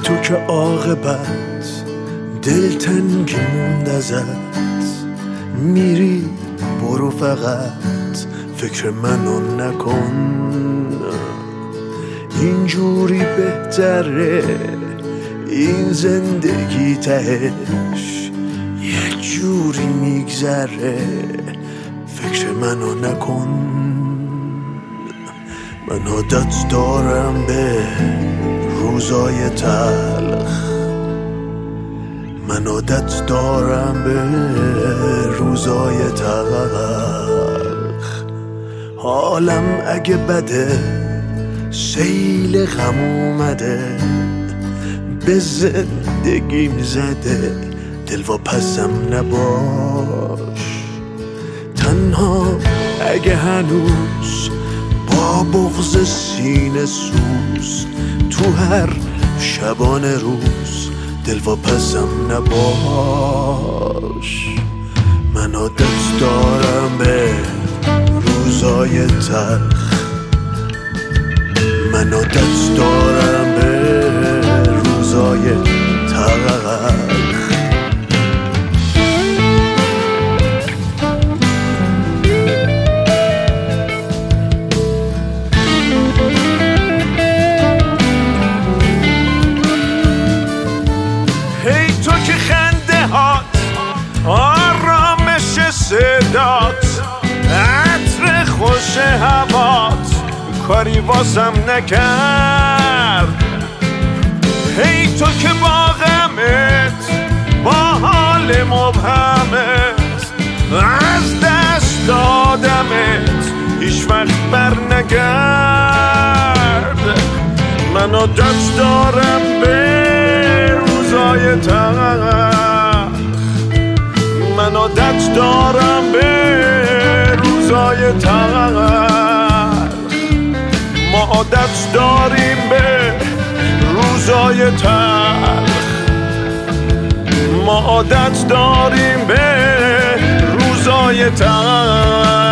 تو که عاقبت دلتنگی موند ازت، میری برو فقط فکر منو نکن، اینجوری بهتره این زندگی تهش یک جوری میگذره فکر منو نکن. من عادت دارم به روزای تلخ، من عادت دارم به روزای تلخ، حالم اگه بده سیل غم اومده به زندگیم زده، دلواپسم نباش. تنها اگه هنوز با بغض سینه سوز تو هر شبانه روز دلواپسم نباش. من عادت دارم به روزای تلخ، من عادت دارم به روزای تلخ. هی تو که خنده هات آرامش صدات عطر خوش هوات کاری واسم نکرد. هی تو که با غمت با حال مبهمت از دست دادمت هیچ وقت بر نگرد. من عادت دارم به روزای تلخ، من عادت دارم به روزای تلخ، ما عادت داریم به روزای تلخ، ما عادت داریم به روزای تلخ.